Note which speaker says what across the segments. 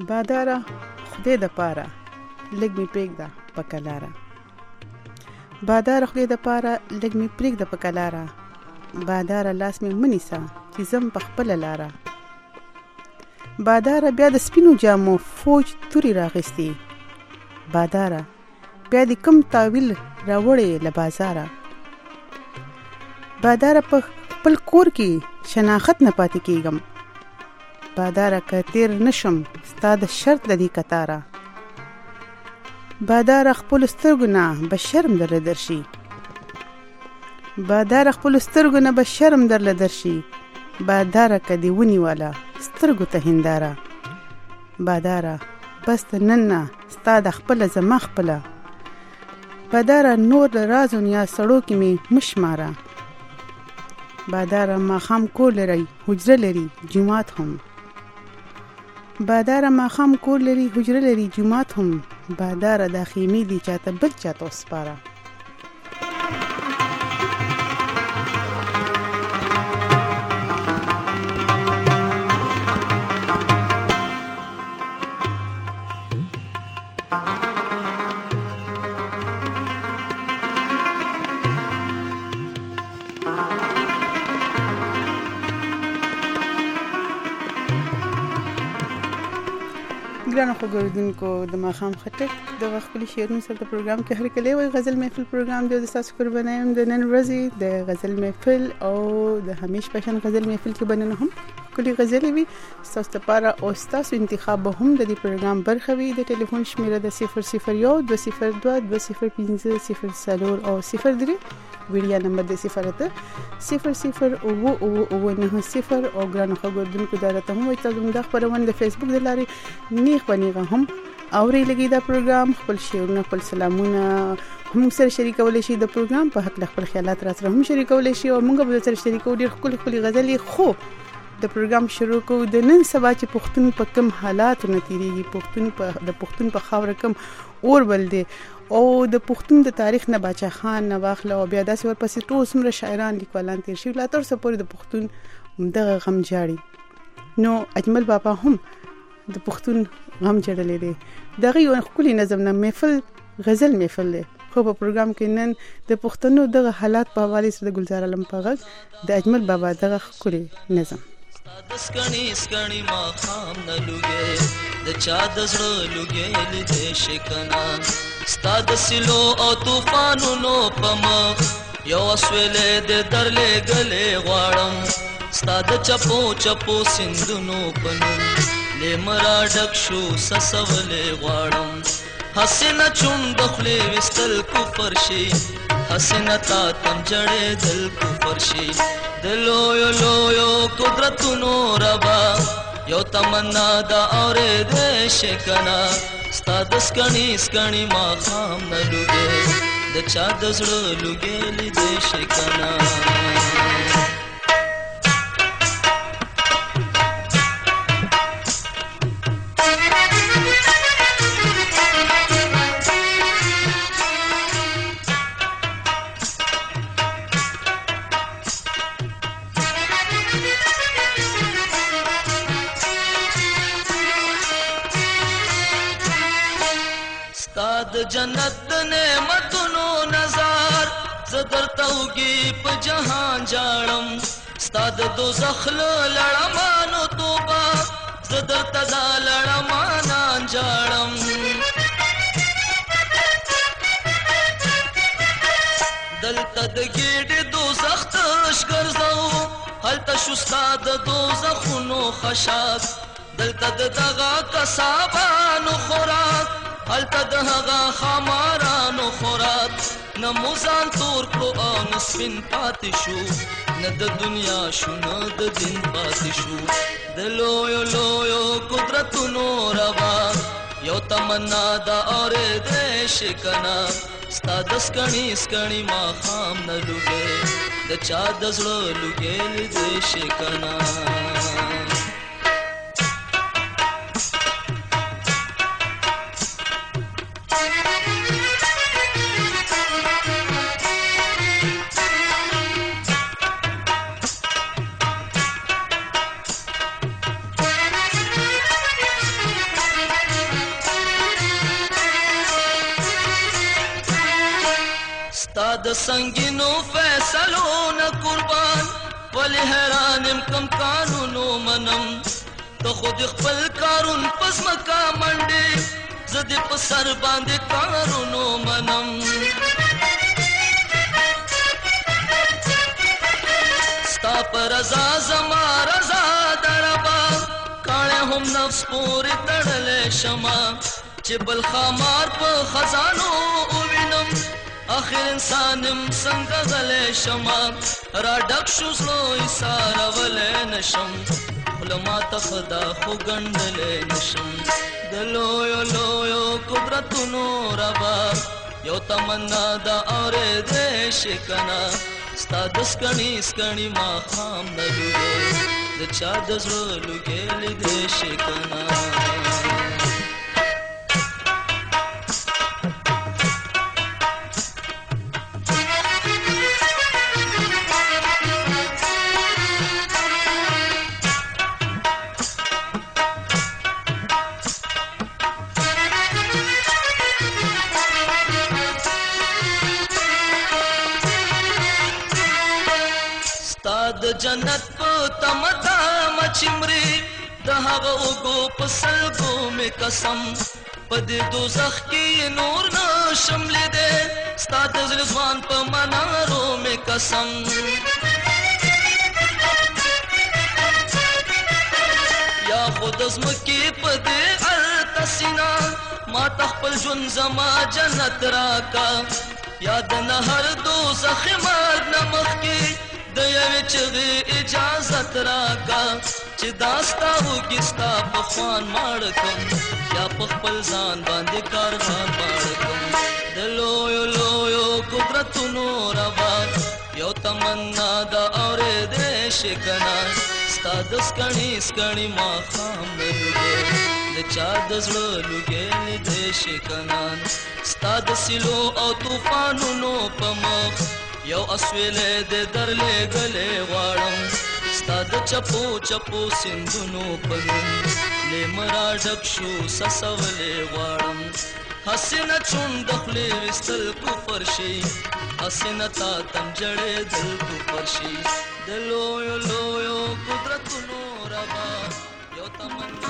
Speaker 1: باداره خدای د پاره لږ می پرېږده په کلاره. باداره خدای د پاره لږ می پرېږده په کلاره. باداره لاس می منیسه چې زم په خپله لاره. باداره بیا د سپینو جامو فوج توري راغستې. باداره بیا د کم تاویل راوړې له بازاره. باداره په خپل کور کې شناخت نه پاتې کېږم. باداره که تیر نشم ستا د شرط د دې کتاره. باداره خپلو سترګو نه به شرم درله درشي. باداره خپلو سترګو نه به شرم درله درشي. باداره که دې ونیوله سترګو ته هنداره. باداره بس د نن نه ستا د خپله زما خپله. باداره نور د رازو نیاز سړو کې مې مشماره. باداره ماښام کور لري حجره لري جومات هم. باداره ماښام کور لري حجره لري جومات هم. باداره دا خیمې دي چاته بل چاته وسپاره. ګرانو خوږوونکو د ماښام خټک د خپلې شعرونو سره د پروګرام کې هرکلی وایي. غزل محفل پروګرام دی د ستاسو قرباني یم د نن ورځې د غزل محفل او د همیش پشن غزل محفل کې به نن هم ښکلې غزلې وي ستاسو لپاره او ستاسو انتخاب به هم د دې پروګرام برخه وي. د ټلیفون شمیره د 001-202-205-04 او 03 ویډیا نمبر د 080009990 او ګرانو خوږوونکو دا راته هم وایي تاسو د خبرونه د فیسبوک د لارې نیغ بنیغه هم اوري لګي دا پروګرام خپل شعرونه خپل سلامونه هم سره شریکولای شي. د پروګرام په حق خپل خیالات را سره هم شریکولای شي او موږ به سره شریکو ډیر خپل غزلې خو د پروګرام شروع کو د نن سبا چې پښتون په کم حالات نتیریږي. پښتون په خاور کم اور بل دی او د پښتون د تاریخ نه باچا خان نه واخله او بیا داسې ورپسې ټول څومره شاعران لیکوالان تیر شي لا تر څو پورې د پښتون دغه غم جاړي. نو اجمل بابا هم د پښتون غم جړلې دی. دغه یو خپل نظم نه محفل غزل محفل دی خو په پروګرام کې نن د پښتنو دغه حالات په حواله سره د گلزار علم په غږ د اجمل بابا دغه خپل نظم
Speaker 2: سکڼی ما خام نه لوګې د چا د زړه لوګې لیدې شکنا ستا د سیلو او طوفانونو په مخ یو اسویلې د درلې ګلې غواړم ستا د چپو چپو سندونو په نوم لیمرا ډک شو سسولې غواړم حسینه چون د خولې وستل کفر شي حسینه تا تم جړې دل کفر شي دلویو لویو قدرتونو ربا یو تمنا دا اورې دې شکنا ستا د سکڼی ما خام نه لوګې د چا د زړه لوګې لیدې شکنا د جنت د نعمتونو نظر زدر توګي په جهان جاړم ستا د دوزخ لړمانو توبه زدر تدا لړمانان جاړم دلته د ګډ دوزخ تش ګرځاو هلته شو ستا د دوزخونو خشاک دلته دغه کسابانو خوراک هلته د هغه خمارانو خوراک نه موزان تور کړو او نه سپین پاتې شو نه د دنیا شو نه د دین پاتې شو د لویو لویو قدرتونو روا یو تمنا دا اورې دې شکنا ستا د سکڼی ما خام نه لوګې د چا د زړه لوګې دې شکنا د سنگینو فیصلو نه قربان ولی حیرانم کم قانونو منم ته خود خپل کارون پس مکا منډې زه دې په سر باندې کارونو منم ستا پر رضا زما رضا دربا کاڼه هم نفس پورې تړلې شمه چې بل خامار په خزانو ووینم آخر انسانم څنګه غلی شمه را ډک شو زړه ایسارولی نشم خوله ماته خدا خو ګنډلی نشم د لویو لویو قدرتونو ربا یو تمنا ده اورېدی شي که نه ستا د سکڼي سکڼي ماښام نه لوګې د چا د زړه لوګې لیدی شي که نه د جنت په تمتا مچمري د هغه اوګو په سلګو مې قسم په دې دوزخ کې نور نه شم لیدی ستا د زړه ځوان په منارو مې قسم یا خود ځمکې په دې هلته سینه ما ته خپل ژوند زما جنت راکا یا د نهر دوزخ مرګ نه مخکې د یوې چغې اجازت راکا چې دا ستا وږي ستا په خوان ماړه کړم یا په خپل ځان باندې کاروان ماړه کړم د لویو لویو قدرتونو ربا یو تمنا ده اورېدی شي که نه ستا د سکڼي سکڼي ماښام نه لوګې د چا د زړه لوګې لیدی شي که نه ستا د سیلو او طوفانونو په مخ یو اسویلې د درلېږلې غواړم ستا د چپو چپو سیندونو په نوم لیمه را ډک شو سسولې غواړم هسې نه چونډ د خولې ویستل کفر شي هسې نه تا تم جړېدل کفر شي د لویو لویو قدرتونو ربا یو تمنا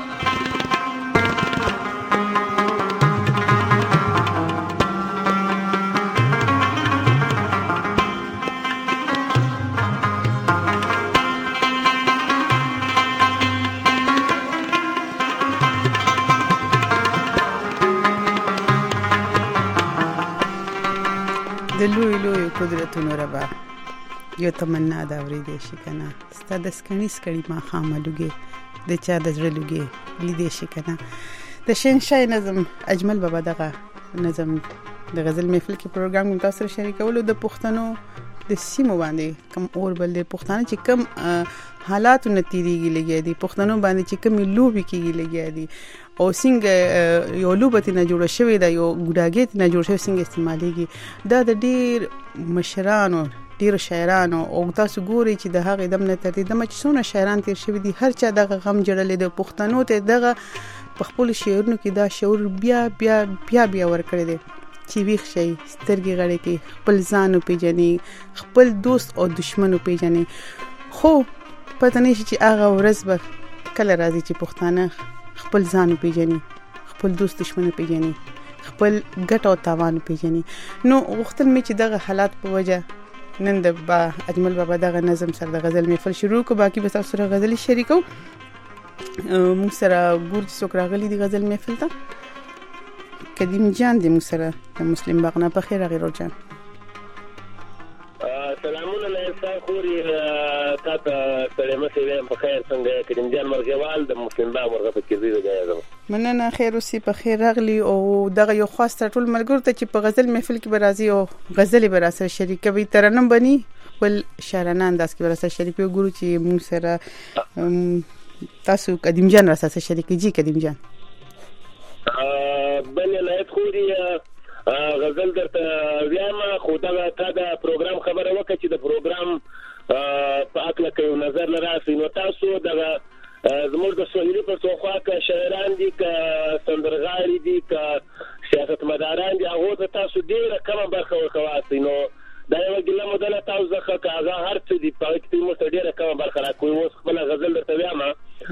Speaker 1: د لوی لوی قدرتونو ربا یو تمنا ده اورېدی شي که نه ستا د سکڼي سکڼي ماښامه لوګې د چا د زړه لوګې لیدی شي که نه د شهنشاه نظم اجمل بابا دغه نظم د غزل محفل کې پروګرام کې تاسو سره شریکولو د پښتنو د سیمو باندې کم اور بل د پښتانه چې کم حالات نتیریږي لګیا دي پښتنو باندې چې کم لوبي کېږي لګیا دي او څنګه یو لوبه نه جوړه شوې ده یو ګډاګې نه جوړ شوی څنګه استعمالېږي دا د ډیر مشرانو ډیر شاعرانو او تاسو ګوري چې د هغه دم نه تر دې دمه چې څونه شاعران تیر شوی دي هر چا دغه غم جوړلې د پښتنو ته دغه په خپل شعرونو کې دا شعور بیا بیا بیا بیا ورکړي دي چې ویښ شي سترګې غړې کې خپل ځان پیژني خپل دوست او دشمن پیژني خو پته نشي چې هغه ورځ به کله راځي چې پښتانه خپل ځان پیژني خپل دوست دشمن پیژني خپل ګټ او تاوان پیژني نو وختل می چې دغه حالات په وجه نن د اجمل بابا دغه نظم سره د غزل محفل شروع کو باقي به تاسو سره غزل شریکو موږ سره ګور څوک راغلي دي غزل محفل ته قدیم جان دې موږ سره د مسلم باغنا په خیر غیرو جان
Speaker 3: سلامونه لایسا خوري تاسو سلامه سویم په خیر څنګه قدیم جان مرغوال د مسلم باغ مرغه په کې دی غواړم
Speaker 1: مننه خیر اوسې په خیر راغلی او دغه یو خاص ټول ملګرو ته چې په غزل محفل کې برازي او غزل براسه شریکوي ترنم بني ول شاعرانه انداز کې براسه شریکوي ګورو چې موږ سره تاسو قدیم جان راسه شریکي جی قدیم جان
Speaker 3: بل لایت خوري غزل درته ویام خو دا تا د پروګرام خبره وکړه چې د پروګرام په اکل کې نظر لراسي نو تاسو د زموږ د سوهیلي په توخوا کې شاعران دي ک سندرغاړي دي ک سیاستمداران دي هغه ته تاسو ډیره کمه برخه ورکواسي نو دا یو ګله مدله تاسو ځکه کاغه هر څه دی په کې مو ته ډیره کمه برخه راکوي اوس خپل غزل درته وایم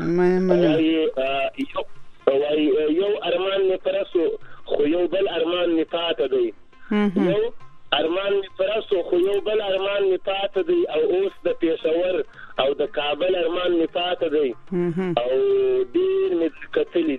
Speaker 3: یو ارمان نه پرسو خو یو بل ارمان نه پاتې دی یو ارمان می پرسو خو یو بل ارمان می پاتې دی او اوس د پېښور او د کابل ارمان می پاتې دی او ډیر می کتلې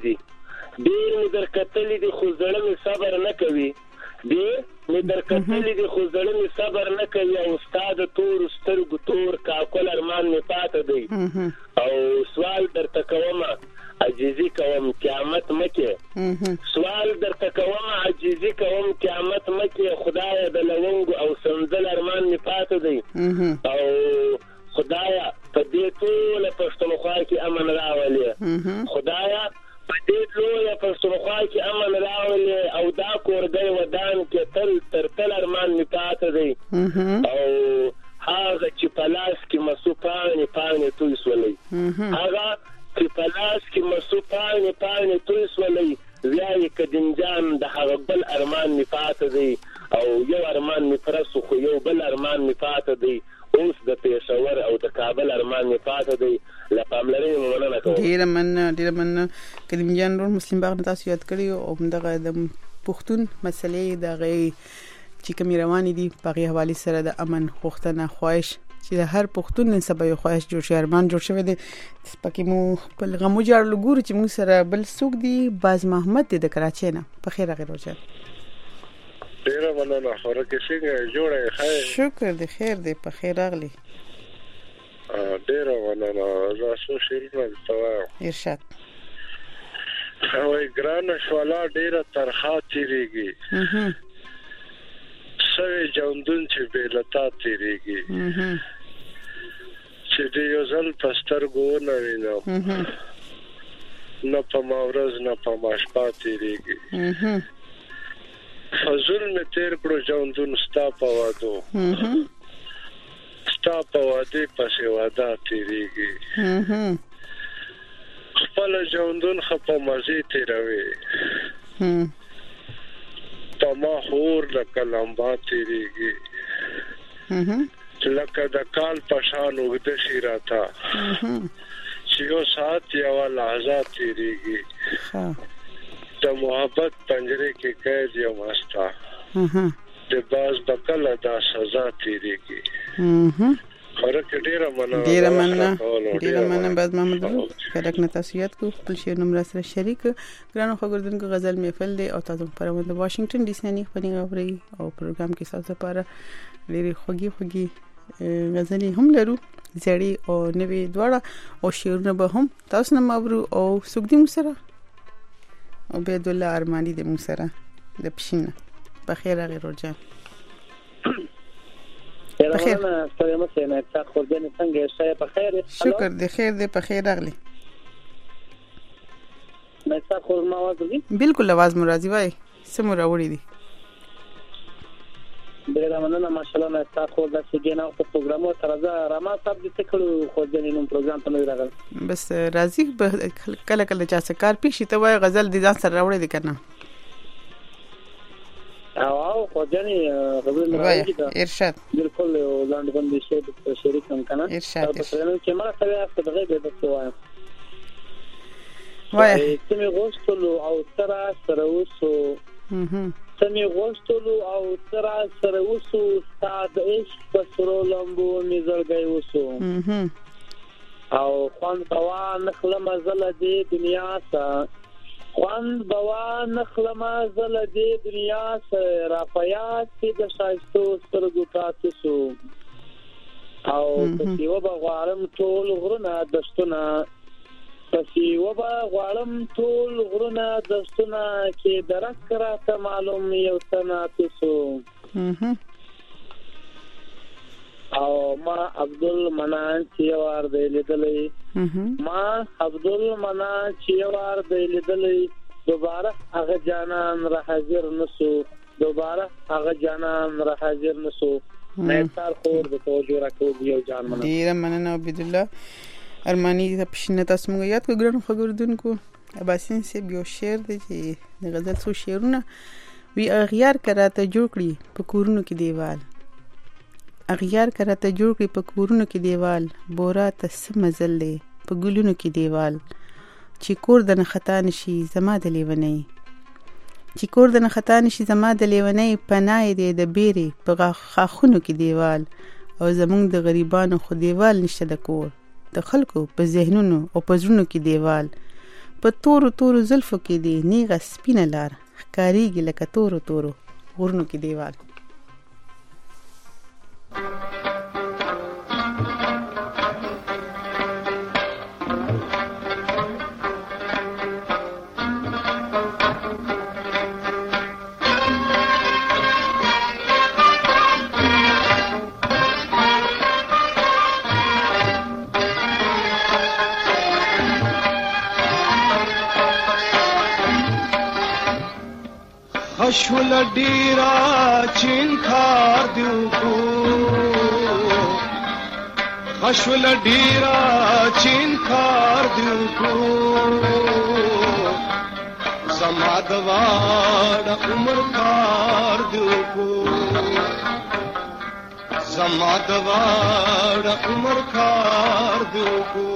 Speaker 3: دي خو زړه می صبر نه کوي ډیر می درکتلې دي خو زړه می صبر نه کوي او استاد تور سترګو تور کاکل ارمان می پاتې دی او سوال درته کوم عجیزی کوم قیامت مکه سوال درته کوم عجیزی کوم قیامت مکه خدای د لونګ او سنزل ارمان می پاتې دی او خدایا په دې ټول پښتونخوا کې امن راولي خدایا په دې لوی پښتونخوا کې امن راولي او دا کورګي ودان کې تل ارمان می پاتې دی او هغه چې پلاس کې مسو پانی توي سولې هغه چې پلاس کې مسو پانی توي سولې زیاي کدنجان د هغه بل ارمان می پاتې دی او یو ارمان می پرسو خو یو بل ارمان می پاتې دی اوس د پېښور او د کابل ارمان می پاتې دی لپاملري مننه کوم
Speaker 1: ډیر من کدنجان نور مسلم باغ تاسو یاد کړی او دغه د پښتون مسلې دغه چې کوم رواني دي په هغه حواله سره د امن غوښتنه خواهش چې د هر پښتون نن سبا یو خواهش جوړ شي ارمان جوړ شوی دی پکې مو په غمو جوړ لګور چې موږ سره بل څوک دی باز محمد د کراچۍ نه په خیر راغی روزه
Speaker 4: ډیره مننه خو راکې څنګه جوړه خیر
Speaker 1: شکر دی خیر دی په خیر راغلی
Speaker 4: ډیره مننه زاسو شیرینه توا
Speaker 1: ارشاد
Speaker 4: وای ګران شوالا ډیره ترخه تیریږي سوي جوندون چې بیلتا تیریږي چې دې یو ځل پستر ګو نه وینم نه په ماورز نه په ماشپا تیریږي فزول می تیر کړو جوندون ستا په وادو ستا په وادي پسې وادا تیریږي خپل جوندون خپل مزي تیروي تما خور لکه لمبا تیریږي لکه د کال پشان وګد شیراتا چې یو سات یو لحظه تیریږي د محبت پنجره کې قید یو واسطه د باز بکل دا سزا تیریږي خورک ډیره مننه
Speaker 1: باز محمد فرق نه تاسیات کو خپل شعر نمبر سره شریک ګرانو خبردون کو غزل محفل دی او تاسو پروند واشنگټن ډي سي نه خبري غوړي او پروګرام کې تاسو لپاره ډېری خوږی غزلي هم لرو زړی او نوې دواړه او شعرونه به هم تاسو نه مبرو او سګدي مسره او عبد الله ارماني د مسره د پښینه په خیر غیر ورجه
Speaker 3: بخیر ستړي مشه نه تا خوردنه څنګه شای په خیر
Speaker 1: شکر دی خیر دی په خیر راغلی
Speaker 3: نه تا خورما وځي
Speaker 1: بالکل आवाज مرادي وای سمو راوړی دی
Speaker 3: ډیر مننه ماشاءالله نه تا خور د سګینا او پروګرام او ترزه راما صاحب دې تکړو خوردنه نو پروګرام ته نه راغلی
Speaker 1: بس راځي کله کله چا څه کار پیښ شي ته وای غزل دي ځان سره راوړی دی کنه
Speaker 3: او خوردنه غزل راوړی دی
Speaker 1: ارشاد
Speaker 3: بالکل لاند باندې شه شریک هم کنه
Speaker 1: ارشاد
Speaker 3: چې ما سره هفته دغه به څه وایم
Speaker 1: وای
Speaker 3: سمي غوښتلو او سره وسو سمي غوښتلو او سره وسو ستاد عشق په سرو لمبو میزړګي وسو او خوان بوا نخله مزله دی دنیا سره خوان بوا نخله مزله دی دنیا سره را پیات چې د شایستو سترګو تاسو او چې وبغوارم ټول غرونه دشتونه پسې وبغوارم ټول غرونه دشتونه چې درک راته معلوم یو سنا تاسو او ما عبدالمنان چې وار دی لیدلې ما عبدالمنان چې وار دی لیدلې دوباره هغه جانان را حاضر نسو دوباره هغه جانان را حاضر نسو مې تر خور د توجه راکو یو جان مننه
Speaker 1: ډیر مننه عبد الله ارمانی د پښینه تاسو موږ یاد کو ګرانو خبردونکو اباسین صاحب یو شعر دی چې د غزل څو شعرونه وی اغیار کراته جوړ کړي په کورونو کې دیوال اغیار کراته جوړ کړي په کورونو کې دیوال بورا ته سمزل دی په ګلونو کې دیوال چې کور د نه خطا نشي زما د لیونی چې کور د نه خطا نشي زما د لیونی پناه دی د بیرې په خاخونو کې دیوال او زمونږ د غریبانو خو دیوال نشته د کور د خلکو په ذهنونو او په زړونو کې دیوال په تورو تورو زلفو کې دی نیغه سپینه لار ښکاریږي لکه تورو تورو غرونو کې دیوال
Speaker 5: خشول ډیرا چین کار دیو کو خشول ډیرا چین کار دیو کو زما د واړه عمر کار دیو کو زما د واړه عمر کار دیو کو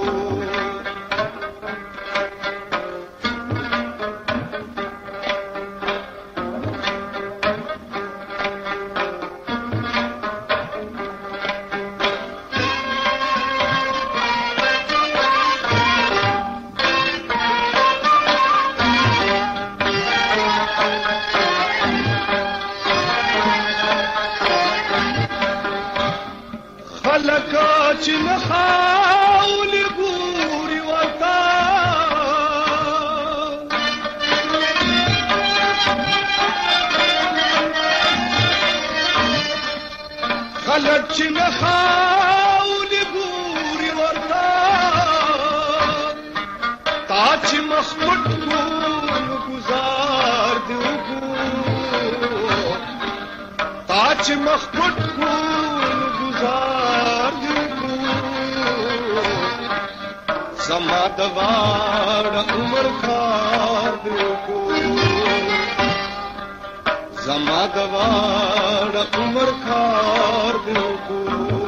Speaker 5: چې نه خاولې ګوري ورته خلک چې نه خاولې ګوري ورته تا چې مخ پټ کړو گزار دې وکړو تا چې مخ پټ کړو گزار زما د واړه عمر کار دیو کو زما د واړه عمر کار دیو کو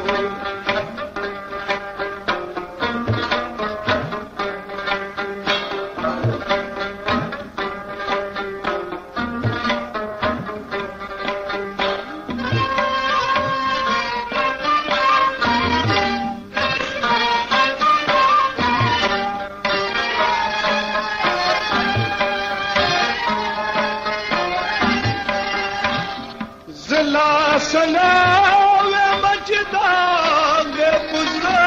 Speaker 5: سناوے مجدا گے گزرا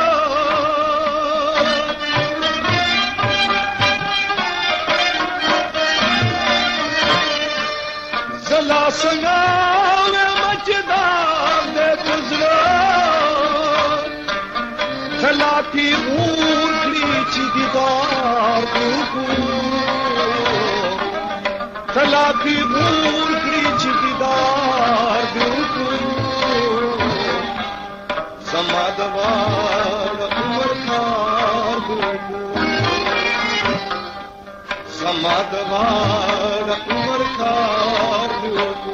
Speaker 5: زلا سناوے مجدا گے گزرا زلا کی اونگلی چی دیدار کو زلا کی اونگلی چی دیدار زما د واړه عمر کار دیو کو زما د واړه عمر کار دیو کو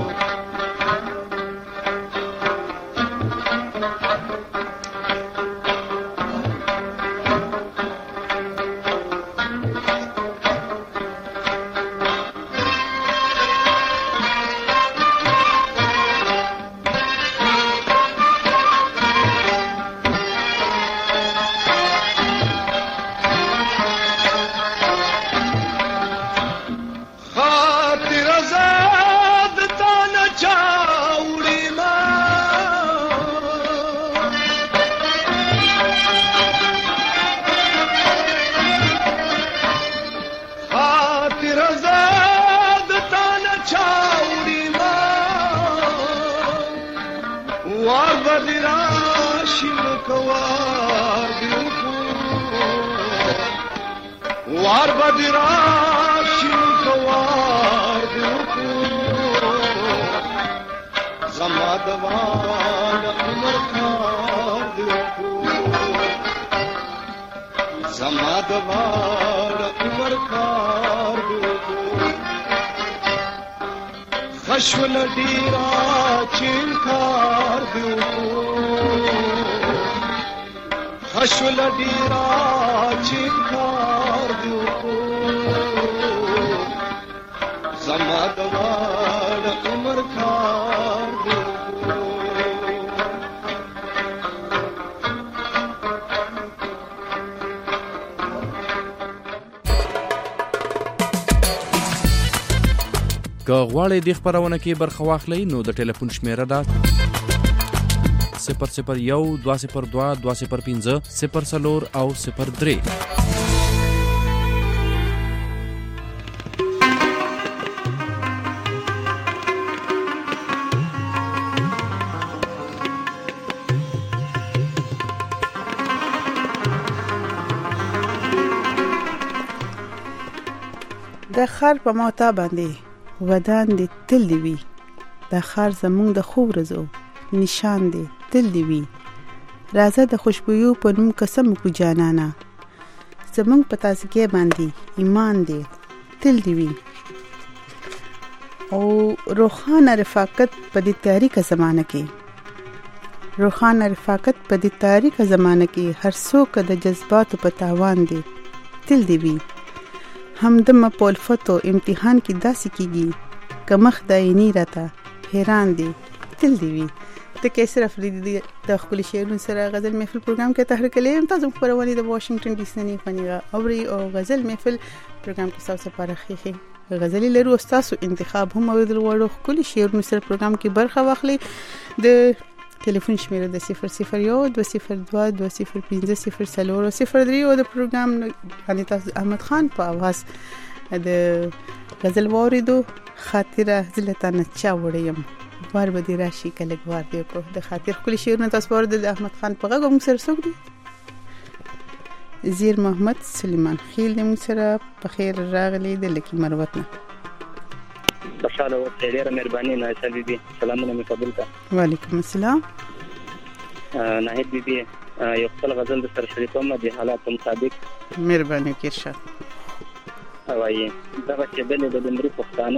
Speaker 5: وار بدی راشی مکوار دیو کو وار بدی راشی مکوار دیو کو زما د واړه عمر کار دیو کو زما د واړه کار دی خشول ډیرا چې کار دی خشول ډیرا چې کار دی زما د واړ عمر کار دی
Speaker 6: که غواړئ د خپرونه کې برخه واخلئ نو د ټلیفون شمیره ده 001 202 205 04 او 03.
Speaker 1: د خر په موتا باندې ودان دی تل دی وی د خر زمونږ د خوب رزو نشان دی تل دی وی راځه د خوشبویو په نوم قسم کو جانانا زمونږ په تازګي باندې ایمان دی تل دی وی او روحانه رفاقت په دې تاریخ زمانه کې روحانه رفاقت په دې تاریخ زمانه کې هر څوک د جذباتو په تاوان دی تل دی وی همدم په الفتو امتحان کې داسې کیږي کمخ دایني راته حیران دي تل دی وی ته کې صرف د خپل شعرونو سره غزل محفل پروګرام کې تحریک لیم تاسو خبرونه د واشنگټن ډي سي نه فنیغه اوري او غزل محفل پروګرام کې تاسو لپاره خيخي غزل لرو تاسو انتخاب هم او د وړو خپل شعرونو سره پروګرام کې برخه واخلي د ټلیفون شمیره د 001 202 205 04 او 03 او د پروګرام باندې تاسو احمد خان په आवाज د غزل واردو خاطره زلتانه چا وړیم بار به دی راشي کله غوار دی کو د خاطر خپل شعرونه تاسو ورته د احمد خان په غوږ سره څوک دی زیر محمد سلیمان خیل د سره په خیر راغلی د لکی مروتنه
Speaker 7: خوشاله اوسئ ډیره مهرباني نایسه بیبي سلامونه مې قبول کړه
Speaker 1: وعلیکم السلام
Speaker 7: ناهید بیبي یو خپل غزل د سره شریکوم د حالاتو مطابق
Speaker 1: مهرباني وکړئ ارشاد
Speaker 7: وایي دغه چې بلې د مري پښتانه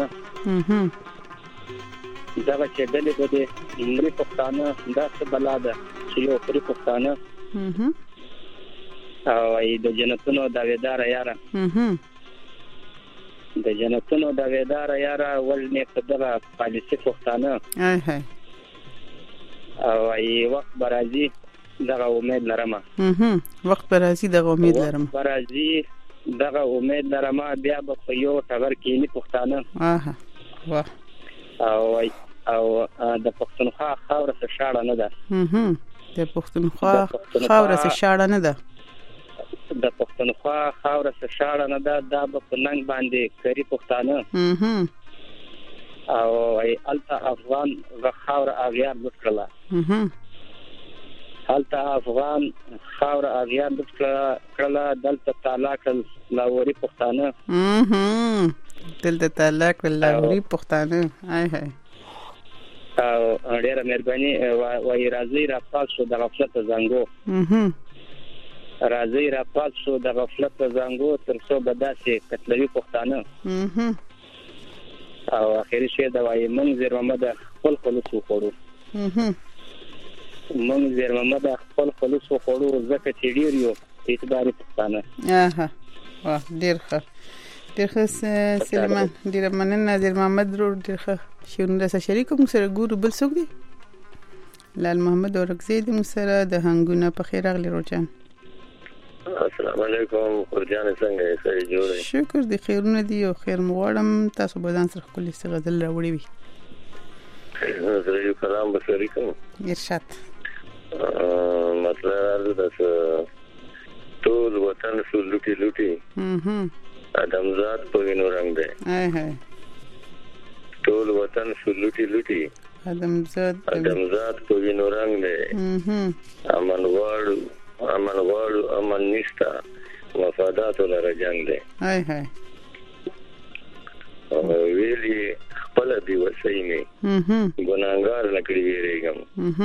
Speaker 7: دغه چې بلې د مري پښتانه دا څه بلا ده چې یو پرې پښتانه وایي د جنتونو داویدار یاره د جنتونو د ویدار یاره ولنه په دغه پالیسي پښتانه او ای وخت برازي دغه امید لرم
Speaker 1: وخت برازي دغه امید لرم
Speaker 7: برازي دغه امید لرم بیا به یو ټغر کینی پښتانه
Speaker 1: واه
Speaker 7: او د پښتونخوا خاور څخه شاړه نه ده
Speaker 1: د پښتونخوا خاور څخه شاړه نه ده
Speaker 7: د پښتونخوا خاور څخه شاړه نه ده دا په ننګ باندې کری پښتانه او ای التا افغان خاور اغیار وکړه التا افغان خاور اغیار وکړه دلته طلاق لاوري پښتانه
Speaker 1: دلته طلاق لاوري پښتانه هاي
Speaker 7: او ډیره مهرباني وای راځي را پاس شو د غفلت زنګو راځي را پاس شو د غفلت زنګو تر څو بداسي قتلوي پښتانه او اخیری شی دا وای منظر محمد خپل خلوص وخورو منظر محمد خپل خلوص وخورو زکه چې ډیر یو اعتبار پښتانه
Speaker 1: واه ډیر ښه سلیمان ډیر مننه ناظر محمد رو ډیر ښه شیرونه سره شریکوم سره ګورو بل څوک دی لال محمد اورکزی د سره د هنګونه په خیر اغلی روجان
Speaker 3: السلام علیکم خورجان څنګه یې سړي جوړه
Speaker 1: شکر دی خیرونه دی او خیر مغواړم تاسو بدن سره خپل غزل راوړی وي
Speaker 3: زه یو کلام به شریکوم
Speaker 1: ارشاد
Speaker 3: مطلب دا ټول وطن شو لوټي لوټي ادمزاد په وینو رنگ دی ټول وطن شو لوټي لوټي
Speaker 1: ادمزاد
Speaker 3: په وینو رنگ دی امن غواړو امن نشتا مفادات لره جنگ دی ویلی خپل دی وسینه ګناګار نکړي ویریږم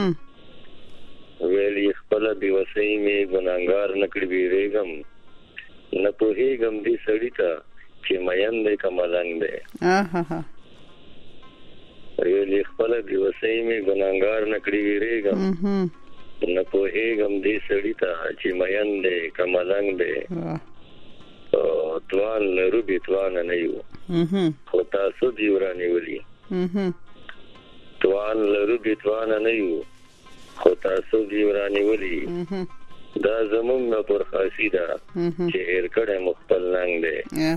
Speaker 3: ویلی خپل دی وسینه ګناګار نکړي ویریږم نه په هیګم دي سړی ته چې مین دی که ملنګ دی.
Speaker 1: ها
Speaker 3: ویلي خپله بېوسۍ مې ګناهګار نه کړي ویرېږم نه پوهېږم دې سړي ته چې مین دی که ملنګ دی. توان لرو بې توانه نه یو خو تعصب یې ورانیولي. توان لرو بې توانه نه یو خو تعصب یې ورانیولي. دا زمونږ نه پرخاسي ده چې هېر کړی مو خپل ننګ دی.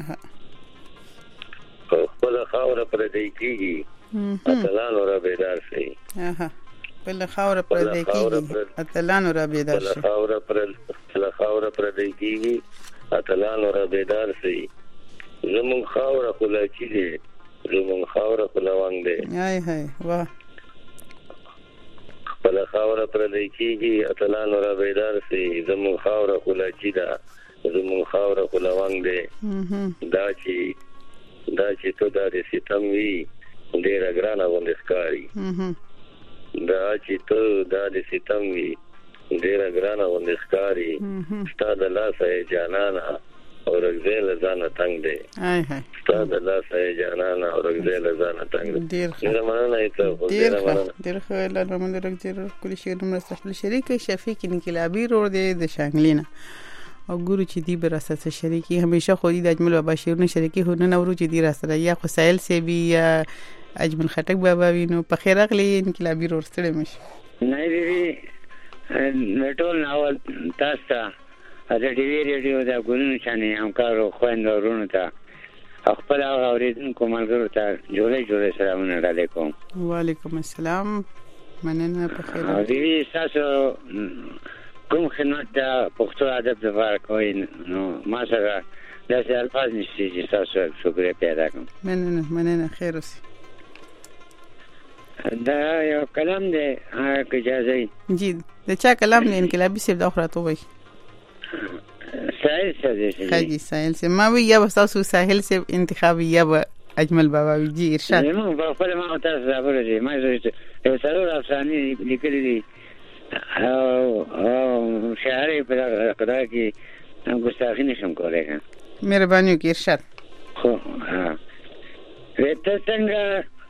Speaker 3: خپله خاوره پردی کېږي اتلانو را بیدار شي.
Speaker 1: خپله خاوره پردی کېږي اتلانو را بیدار شي.
Speaker 3: خپله خاوره پردی کېږي اتلانو را بیدار شي. زمونږ خاوره خو لاچي دی زمونږ خاوره خو لونګ دی.
Speaker 1: واه
Speaker 3: خپله خاوره پردی کېږي اتلانو را بیدار شي. زمونږ خاوره خو لاچي ده زمونږ خاوره خو لونګ دی. دا چې تو دا د ستم وي ډېره ګرانه غوندې ښکاري. دا چې تو دا د ستم وي ډېره ګرانه غوندې ښکاري. ستا د لاسه یې جانانه او رګزی له ځانه تنګ دی. ستا د لاسه یې جانانه او رګزی له ځانه تنګ دی. ډېره مننه ډېره
Speaker 1: ښه لال محمد رګ ډېر ښکلي شعرونه مرسته خپل شریک شفیق انقلابي رور دی د شانګلي نه او ګورو چې دی به راسره شریکي همیشه خو دی د اجمل بابا شعرونه شریکي هو نه ورو چې دی راسره یا خو سایل سی بي یا اجمل خټک بابا وینو په خیر اغلی انقلابي رور ستړي مش
Speaker 8: نه دی نټول ناول تاسو ته د ټي وي ریډیو دا ګورنه چانه همکارو خويندو ورونو ته خپل اوریدونکو ملګرو ته جوړې سلامونه علیکم.
Speaker 1: وعلیکم السلام مننه په خیر.
Speaker 8: دی تاسو کوم خدمت د پښتو ادب لپاره کوي نو ما سره داسې الفاظ نشته چې تاسو شکر پیدا کوم.
Speaker 1: مننه خیر اوسې.
Speaker 8: دا یو کلام دی که اجازه
Speaker 1: جی د چا کلام دی انقلابي صاحب دا خراته وای
Speaker 8: ساحل
Speaker 1: خاجي ساحل سے ما وی یا تاسو ساحل سے انتخابي یا اجمل بابا جی ارشاد
Speaker 8: نو په خپل ما تاسو راغلی دی ما یو څلور افسانې لیکلي دي او شاعري په قدر کې ګستاخی نشم کولای.
Speaker 1: مهرباني وکړئ ارشاد.
Speaker 8: خو ته څنګه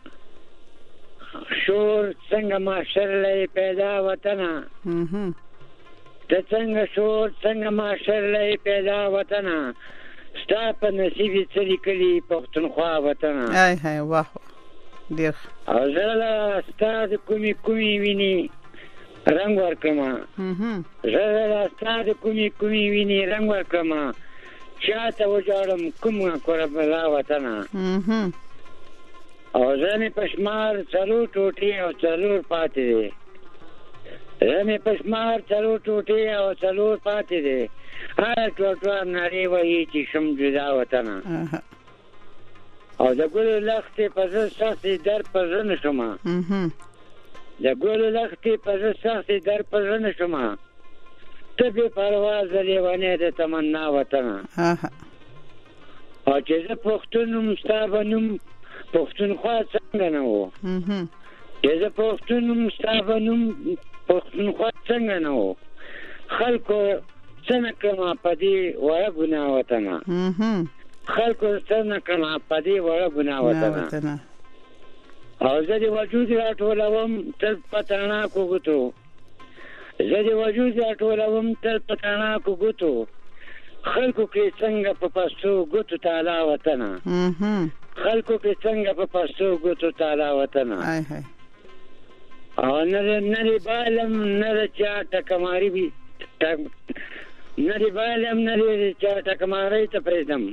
Speaker 8: شور څنګه معاشر لې پیدا وطنه ته څنګه شور څنګه معاشر لې پیدا وطنه ستا په نصیب څه لیکلي پښتونخوا وطنه.
Speaker 1: واه ډېر
Speaker 8: او زړه ستا د کومې ویني رنگ ورکما زړه ستا د کومې ویني رنگ ورکما چاته وجاړم کومه قربلا وطنه. او ځنې پشمار څلور ټوټې او څلور پاتې دي. ځنې پشمار څلور ټوټې او څلور پاتې دي. هر ټوټه نړۍ وایي چې شم جدا وطنه. او د ګلو لختې په زړه سختې در په زړه نه شومه. د ګلو لختې په زړه سختې در په زړه نه شومه. ته بې پروازه لیونی د تمنا وطنه. او چې زه پښتون یم ستا به نوم پښتونخوا څنګه نه و. چې زه پښتون یم ستا به نوم پښتونخوا څنګه نه و. خلکو څه نه کړمه په دې وړه ګناه وطنه. خلکو څه نه کړمه په دې وړه ګناه وطنه. او زه د وجود راټولوم تل په تڼاکو ګوتو. زه د وجود راټولوم تل په تڼاکو ګوتو. خلکو کې څنګه په پښتو ګوتو تعالی وطنه. خلکو کې څنګه په پښتو ګوتو تعالی وطنه. او نه بالم نه چا ټکماری بي نه بالم نه چا ټکماری ته پرېدم.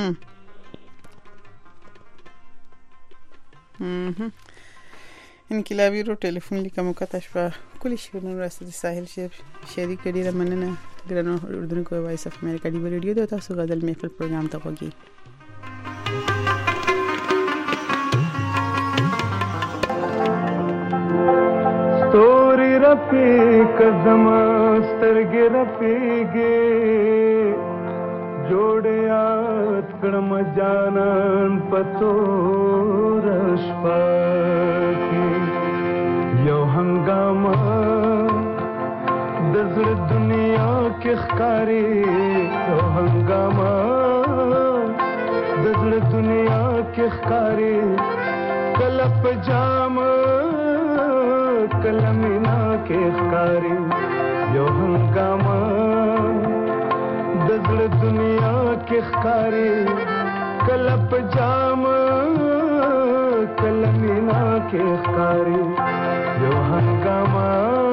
Speaker 1: انقلابي رو ټلیفون لیکم کته شپه کلی شونه راسته ساحل شریک ډیره مننه ګرانو اردوونکو وایس اف امریکا دی ریډیو د تاسو غزل محفل پروګرام ته وګورئ.
Speaker 5: ستوري رفیق زما سترګې رفیقې جوړې یاد کړم جانان پتو رشپا یو هنګامه د زړه دنیا کې ښکاري. یو هنګامه د دنیا کې ښکاری کله پجام کله مینا کې ښکاری یو هنګامه د زړه دنیا کې ښکاری کله پجام کله مینا کې ښکاری یو هنګامه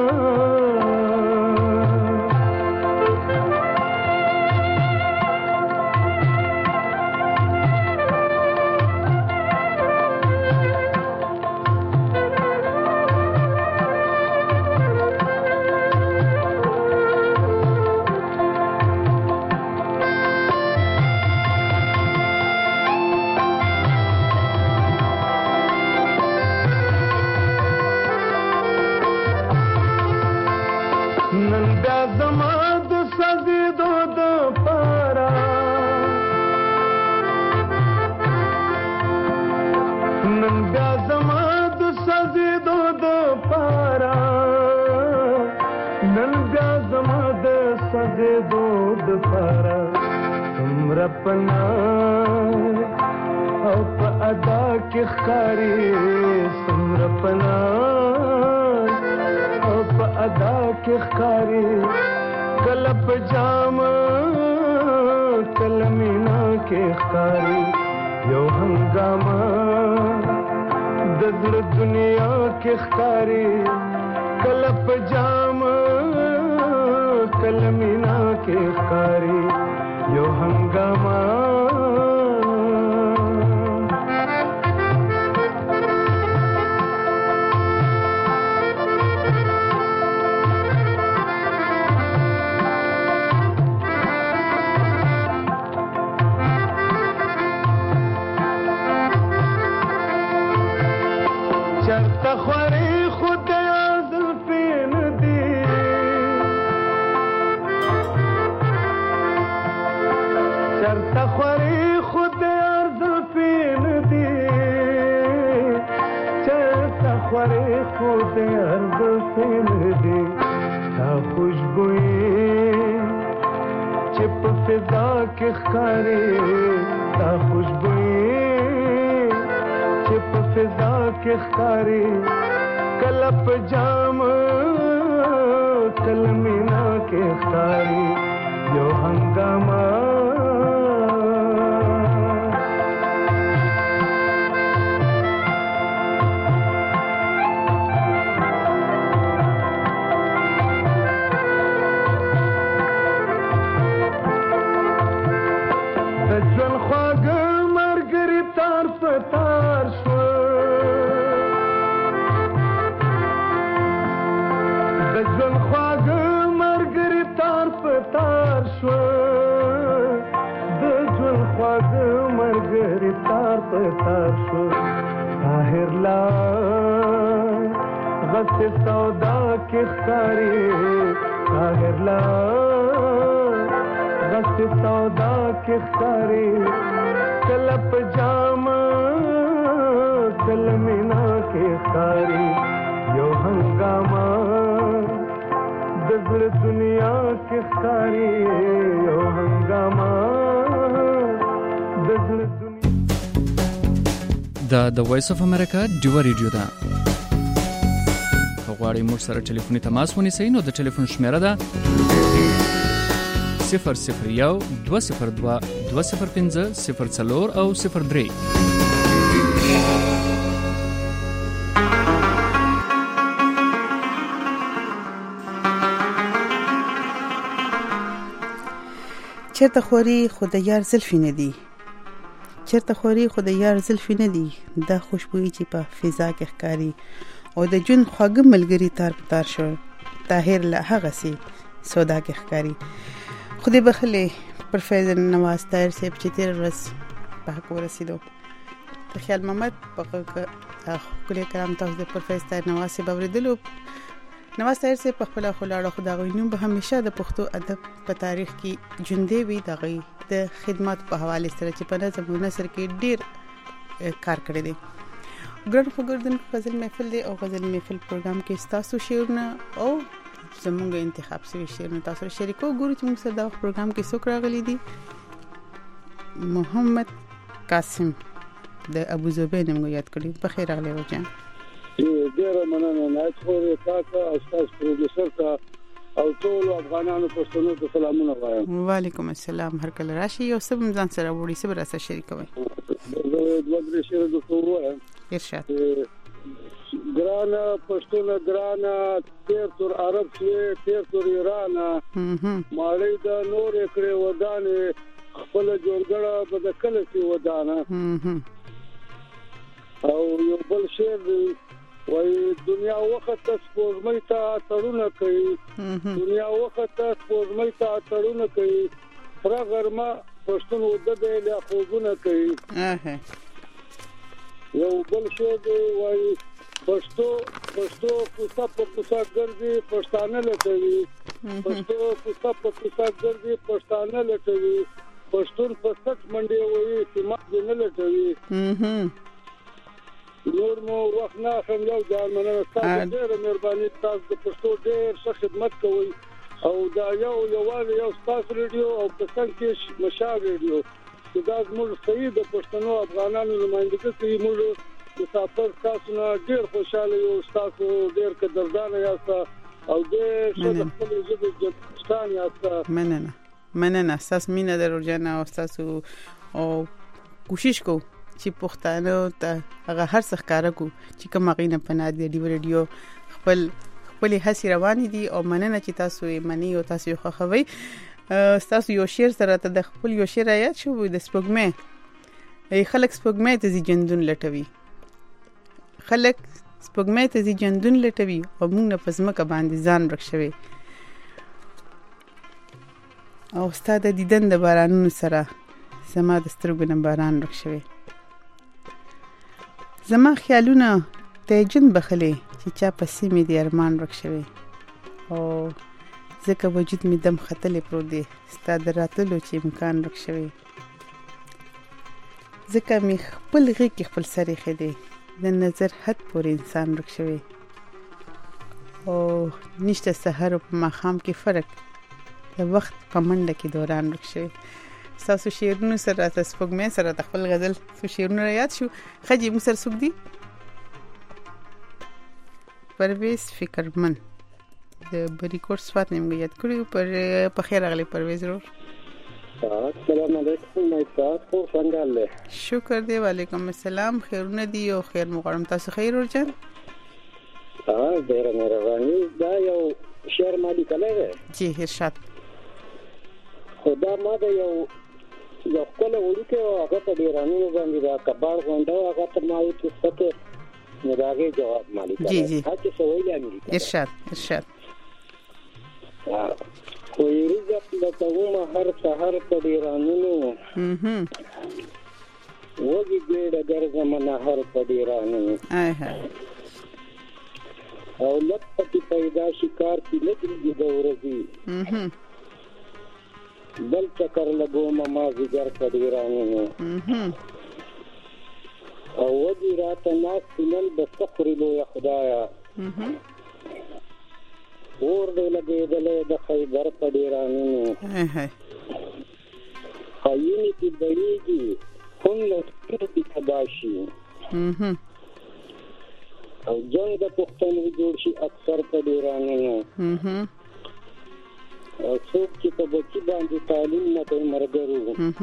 Speaker 5: رپنا او په ادا کې ښکاری سمرپنا او په ادا کې ښکاری کله پجام کله مینا کې ښکاری یو هنګامه د زړه دنیا کې ښکاری کله پجام کله مینا کې ښکاری یو هنګامه چرته خوري خود زلفې ندي چرته خوري خود زلفې ندي چرته خوري خود زلفې ندي تا خوشبوئی چې په فضا کې ښکاري تا خوشبوئی چې په فضا کې ښکاری کله پجام کله مینا کې ښکاری یو هنګامه د ژوند خواږه ملګري تار په تار شو د ژوند خواږه ملګري تار په تار شو د ژوند خواږه ملګري تار په تار شو طاهر لا غص سودا کې ښکاری طاهر لا غص سودا کې ښکاری کله پجام کله مینا کې ښکاری یو هنګامه د زړه دنیا کې ښکاری یو هنګامه د زړه دنیا
Speaker 6: د وایس اف امریکا ډیو ریډیو ده غواړئ موږ سره ټلیفوني تماس ونیسئ نو د ټلیفون شمیره ده 001 202 205 04 او 03
Speaker 1: چرته خوري خدایار زلفې نه دي چرته خوري خدایار زلفې نه دي دا خوشبوئی چې په فضا کې ښکاری او د جون خواږه ملګری تار په تار شو طاهر له هغه سي سودا کې ښکاری خدای بخله پروفیسور نواز طاهر صاحب چې تیر ورځ په حق ورسېدو ته خیال محمد په کلی کرام تاسو د پروفیسور طاهر نواز صاحب اوریدلو نواز طاهر صاحب په خپل خلاړه خدای نوم به همیشه د پښتو ادب په تاریخ کې ژوندې وي دغه د خدمات په حواله سره چې په نظم او نثر کې ډیر کار کړی دی ګران خبردن غزل محفل دی او غزل محفل پروګرام کې تاسو شعرونه او زموږ انتخاب شوی شعرونه تاسو شریکو ګورو چې موږ سره دا پروګرام کې څوک راغلي دي محمد قاسم د ابو زبین موږ یاد کړی. په خیر راغلی ورجان.
Speaker 9: ډیره مننه نایت خوري تاسو او تاسو پروډوسر ته او ټول افغانانو پښتنو ته سلامونه وایم.
Speaker 1: وعلیکم السلام. هر کله راشي یو څه ځان سره وړي څه براسه شریکوي.
Speaker 9: دوه درې شعر د کوم
Speaker 1: ارشاد.
Speaker 9: ګرانه پښتونه ګرانه تیر تر عرب شي تیر تر ایران ماړی د نور کړي ودانې خپل جوړګړه په د کله سي ودانه او یو بل شعر وای دنیا وخت سپوږمۍ ته تړونه کوي دنیا وخت سپوږمۍ ته تړونه کوي پر غرمه پښتون ود د له خوبونه کوي. یو بل شعر وای پښتو کوڅه په کوڅه ګرځي پښتانه لټوي پښتو کوڅه په کوڅه ګرځي پښتانه لټوي پښتون په سټ منډي وایي چې ما دې نه لټوي. نور مو وخت نه خم یو ځان مننه تاسو ډېر مهرباني تاسو د پښتو ډېر ښه خدمت کوئ او دا یو تاسو ریډیو او په څنګه کې مشال ریډیو دا زموږ صحیح د پښتنو افغانانو نمائندګي کوي. موږ د سفر تاسو نه ډېر خوشاله یو تاسو ډېر قدردان یاست او ډېر ښه خپل ژبه جوړستان یاست.
Speaker 1: مننه تاسو مینه درورجن او تاسو او کوشش کو چې پښتانه ته هغه هر څه ښکارا کو چې کوم غینه پناه دی ریډیو خپل هڅې روانې دي او مننه چې تاسو یې منی او تاسو یې خوښوي. تاسو یو شعر سره ته د خپل یو شعر یاد شو د سپوږمۍ خلک سپوږمۍ ته ځندون لټوي خلک سپوږمۍ ته ځندون لټوي او موږ نه پزماکه باندې ځان ورکشوي او ستاد دیدن د بارانونو سره زما د سترګو نه باران ورکشوي زما خیالونه ته جن بخلې چې چا پسې مې د ارمان ورکشوي او ځکه وجود مې دم خطلې پرو دی ستاد راتلو چې امکان ورکشوي ځکه مې خپل غي کې خپل سره خېدي د نظر حد پورې انسان ورکشوي او نشته سحر او ماخام کې فرق د وخت په منډه کې دوران ورکشوي. تاسو شعرونو سره تاسو سپوږمۍ سره خپل غزل سو شعرونه یاد شو خجی مو سر سوق دي پرویز فکرمن د بریکور صفات نیم یاد کړو پر په خیر اغلی پرویز ورو.
Speaker 9: السلام علیکم مایتات خو څنګه له
Speaker 1: شکر دی. وعلیکم السلام. خیرونه دی او خیر مغرم تاسو خیر ورجن.
Speaker 9: ډیر مهرباني. دا یو شعر مالی کله
Speaker 1: جی ارشاد.
Speaker 9: خدا ما دا یو کله ورته هغه په ډیرانو باندې دا کبار غونډه هغه ته ما یې څه نو داغه جواب مالی کله هڅه سوې یانګي.
Speaker 1: ارشاد
Speaker 9: خو یې رزق د تومه هر سحر په ډیرانو وږي ګډه ګرځمنه هر په ډیرانو او لپټي پیدا شکار کی لګي د ورځي بل چکر لګو ما زیګر په ډیرانو او وږي راته ناس نن د صخرې لو یا خدایا اور دې لګېدلې د خیبر په ډیرانو خایني کې بېږي هم له کې تباشي او جنگ د پښتنو جوړ شي اکثر په ډیرانو او څوک چې په بچی باندې تعلیم نه کوي مرګرو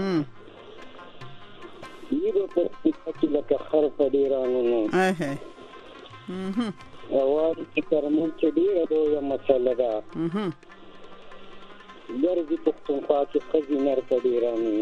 Speaker 9: یې په پټه لکه خر په ډیرانو او چې کرمون چې ډیره دوه مسله ده ګرځي پښتونخوا کې خزینه په ډیرانو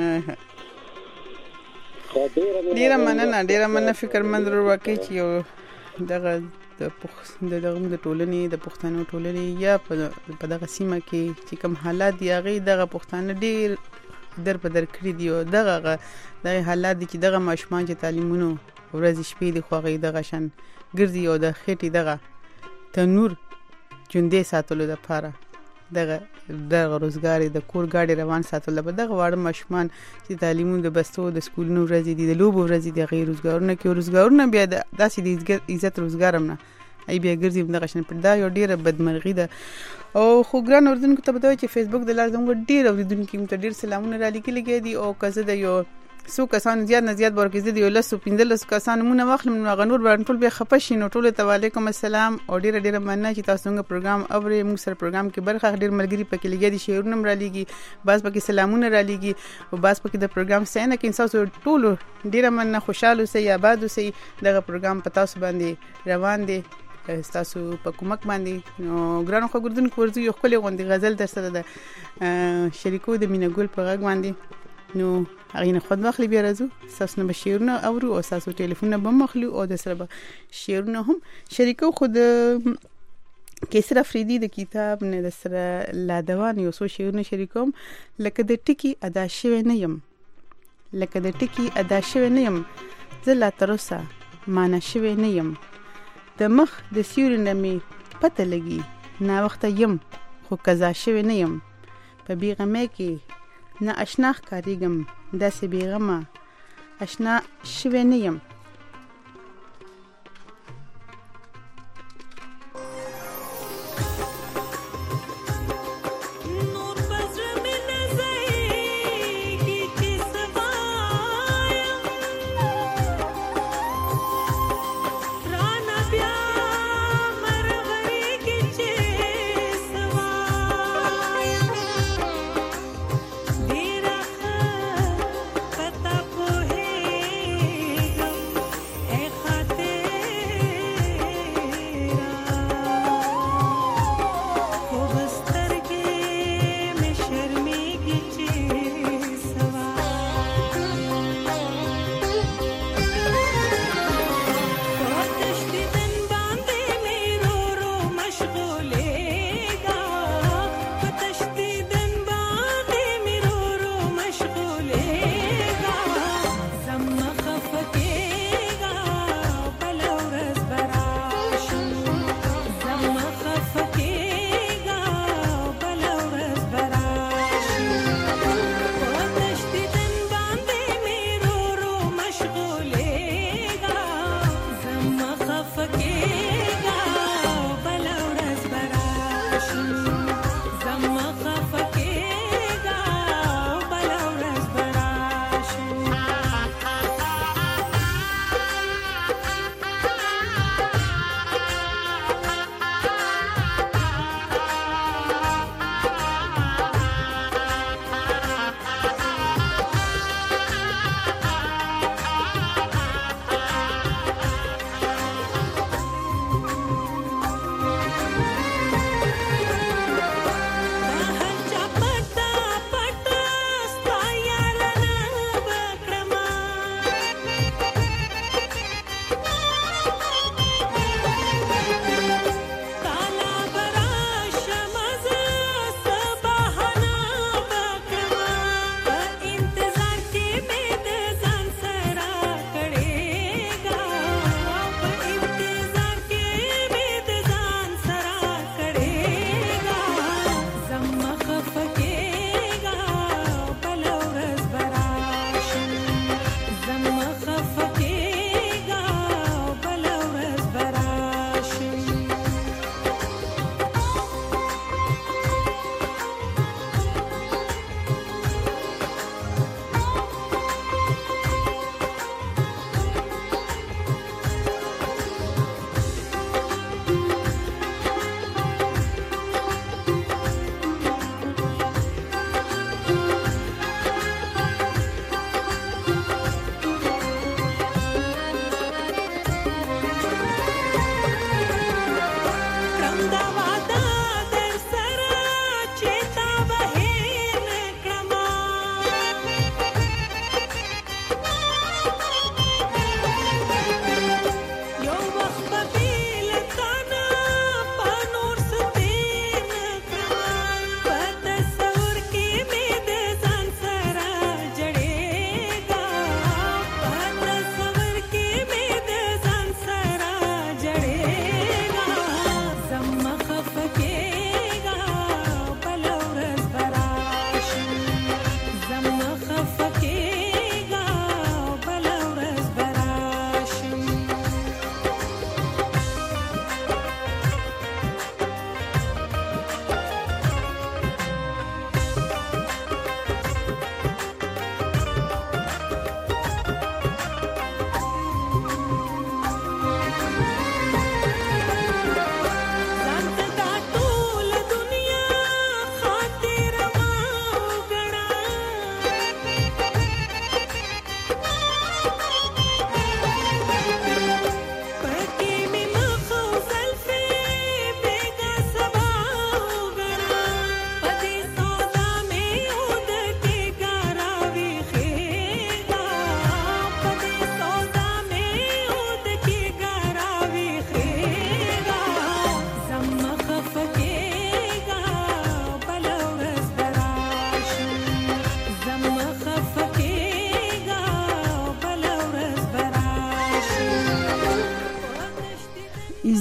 Speaker 1: ډیره مننه فکرمند ورکه چې یو دغه د ټولنې د پښتنو ټولنې یا په دغه سیمه کې چې کوم حالات دی هغه دغه پښتانه ډیر در په در کړی دی او دغه حالات دي چې دغه ماشومان چې تعلیمونو ورځ شپې د خوغې دغه شان ګرځي او د خېټې دغه تنور جوندې ساتلو د پاره دغه روزګار د کور گاډي روان ساتل به دغه واړه ماشومان چې تعلیمونو د بستو د سکولونو ورځې دي د لوبو ورځې دي غیر روزګارونه بیا داسې د عزت روزګارم نه ای بیا ګرځي دغه شن پر دا یو ډیره بدمرغي ده او خو ګران اوردونکو ته بدوي چې فیسبوک د لار زموږ ډیر اوریدونکو ته ډیر سلامونه را لیکلي دي او کزه د یو سو کسان زیات نه زیات ورکې دي ولسو 15 کسان مونږ واخلم نو غنور باندې ټول به خپشي نو ټول ته وعلیکم السلام او ډیر مننه چې تاسو څنګه پروګرام اوري موږ سره پروګرام کې برخه ډیر ملګری پکې لګي دي شعرونه را لګي باز پکې سلامونه را لګي او باز پکې د پروګرام سینه کې تاسو ټول ډیر مننه خوشاله سي آباد سي دغه پروګرام پتا سو باندې روان دي تاسو په کومک باندې نو ګرانو خبردون کورځي یو خپل غوندي غزل در سره د شریکو د مینګول په غږ باندې نو هغه نه خود واخلي بیا راځو تاسو نه شعرونه اورو او تاسو ټلیفون به مخلو او د سره شعرونه هم شریکو خود کیسر افریدی د کتاب نه د سره لا دوان یو څو شعرونه شریکوم لکه د ټکی ادا شوی نه يم لکه د ټکی ادا شوی نه يم زلا ترسا معنا شوی نه يم د مخ د سیوري نه می پته لګي نا وخت يم خو قضا شوی نه يم په بیغمه کې نه آشنا ښکاریږم داسې بیغمه آشنا شوی نه یم
Speaker 10: Pata pohe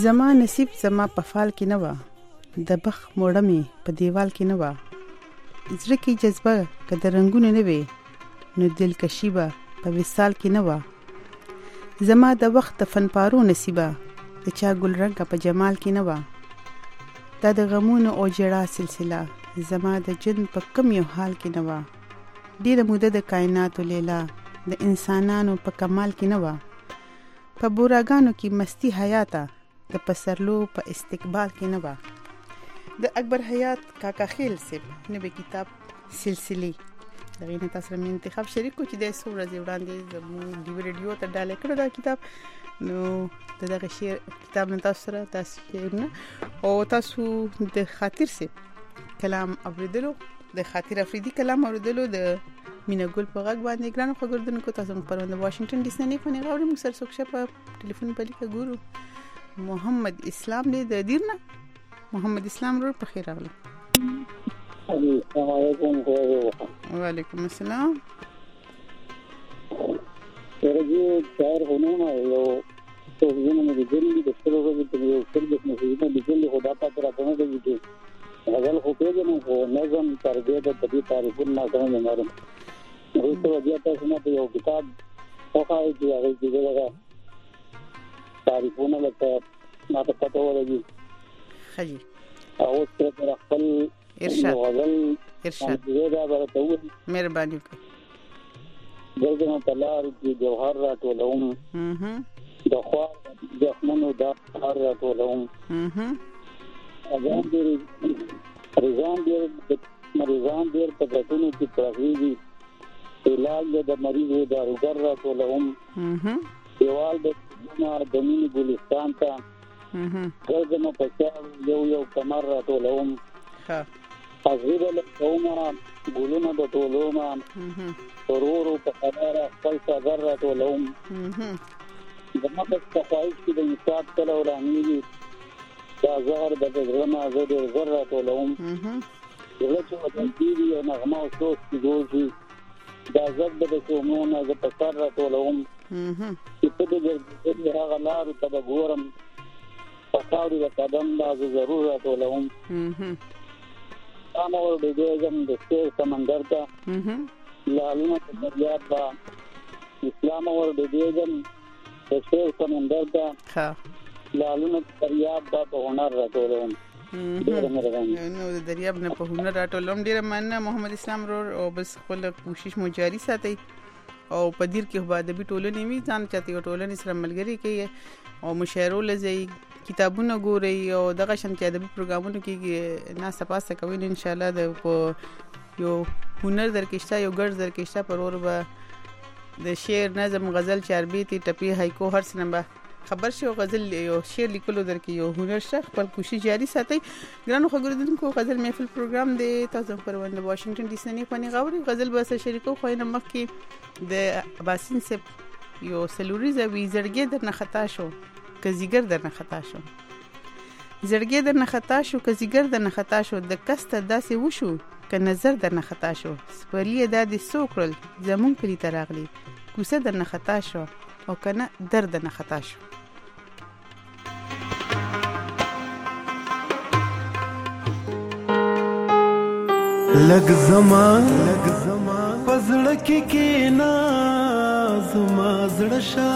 Speaker 1: زما نصیب زما په فال کې نه و، د بخ موړه مې په دیوال کې نه و، زړه کې جذبه که د رنګونه نه وي نو دلکشي به په وصال کې نه و. زما د وخت د فنپارو نصیبه د چا ګل رنګه په جمال کې نه و. دا د غمونو او جړا سلسله زما د جن په کم یو حال کې نه و. ډیره موده د کائناتو لیلا د انسانانو په کمال کې نه و. په بوراګانو کې مستی حیاته د پسرلو په استقبال کې نه و. د اکبر حیات کاکا خیل سے نوې کتاب سلسله دغه نه تاسو رمې انتخاب شریک کو چې د سو ورځې وړاندې زموږ دی ریډیو ته ډالې کړو دا کتاب نو دغه شعر کتاب نه تاسو سره تاسو نه او تاسو د خاطر سے کلام اوریدلو د خاطر افریدي کلام اوریدلو د مینا ګل په غږ باندې ګرانو خبردونکو تاسو پرونده واشنگټن ډي سي نه فنی غوړي موږ سره څوک په ټلیفون په لیکه ګورو محمد اسلام دې د دیرنه محمد اسلام ورو په خیر راغلی. السلام علیکم. وعلیکم السلام.
Speaker 10: ورځي چار غنونه یو څو ځینې د ګل د څلو ورځې په یو څل د مسجد د ګل خدا پاک را پونه دی چې غزل خو په دې نو نظم تربیه د دې تعریفونه ما سره نه مرم. نو څه وجه تاسو نه یو کتاب وکړئ چې هغه دې تعریفونه لکه ما ته پته ولګي.
Speaker 1: خجي
Speaker 10: او تر خپل
Speaker 1: ارشاد مهرباني وکړئ.
Speaker 10: دغه تلار کې جوهر راټولوم د خوا زخمونو د هر راټولوم اذان دې مریضان دې په دټونو کې پرېږي علاج د مریضو د روغر راټولوم دیوال د دمین ګلستان ته ګرځم په چاړ یو کمر راټولوم حاضر له قومه ګلونه د ټولوما ورورو په خبره خپل صدر راټولوم دغه په تفاعل کې د انصاف کله ورانیږي دا زهر د ګرما زړه زړه راټولوم دغه چې ودانګي او نغمه او صوت کې دوی دا زړه د کومونه ز په سر راټولوم چې په دې هغه لار ته ګورم پکاوري د قدم دا ضرور راټولوم انا ور دې زم د سیر سمندر ته لالونه په دریاب با اسلام ور دې زم د سیر سمندر ته لالونه په دریاب با په هنر راټولوم
Speaker 1: نو د دریاب نه په هنر راټولوم. ډیره مننه محمد اسلام او بس خپل کوشش مو جاری ساتي او په دیر کې هبا د بي ټولنې می ځان چاته ټولنې سره ملګری کوي او مشاعرو لزی کتابونه ګوري او دغه شان کې ادبي پروګرامونو کې نه سپاسه کوي ان شاء الله د یو هنر درکښتا یو ګرځ درکښتا پرور به د شعر نظم غزل چاربيتي ټپي هایکو هر څه نه خبر شي او غزل یو شعر لیکلو درکې یو هنر شخ خپل کوشش جاری ساتي. ګرانو خبردونکو غزل محفل پروګرام دی تاسو پرونده واشنگټن ډي سي نه فنی غوړي غزل به سره شریکو خو نه مخ کې د اباسین سے یو سلوریزه وی زړګي درنه خطا شو کزیګر درنه خطا شو زړګي درنه خطا شو کزیګر درنه خطا شو د کسته داسې وشو ک نظر درنه خطا شو سپرلی د سوکرل زمون کلی تراغلی کوسه درنه خطا شو او کنه درد نه خطا شو.
Speaker 5: لګ زمان پزړه کې نا زما زړه شا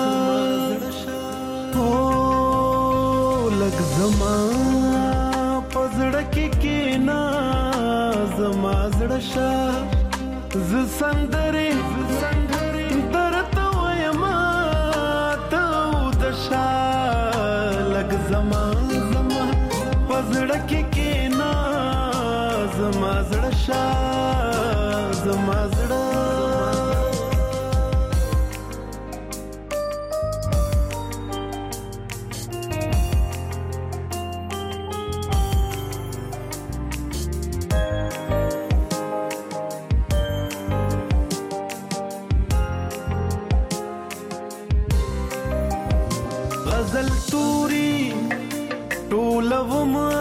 Speaker 5: او لګ زمان پزړه کې نا زما زړه شا ز سندري درته ويما ته د شا لګ زمان پزړه کې نا زما زړه شا زما زړه غزل توري ټولوما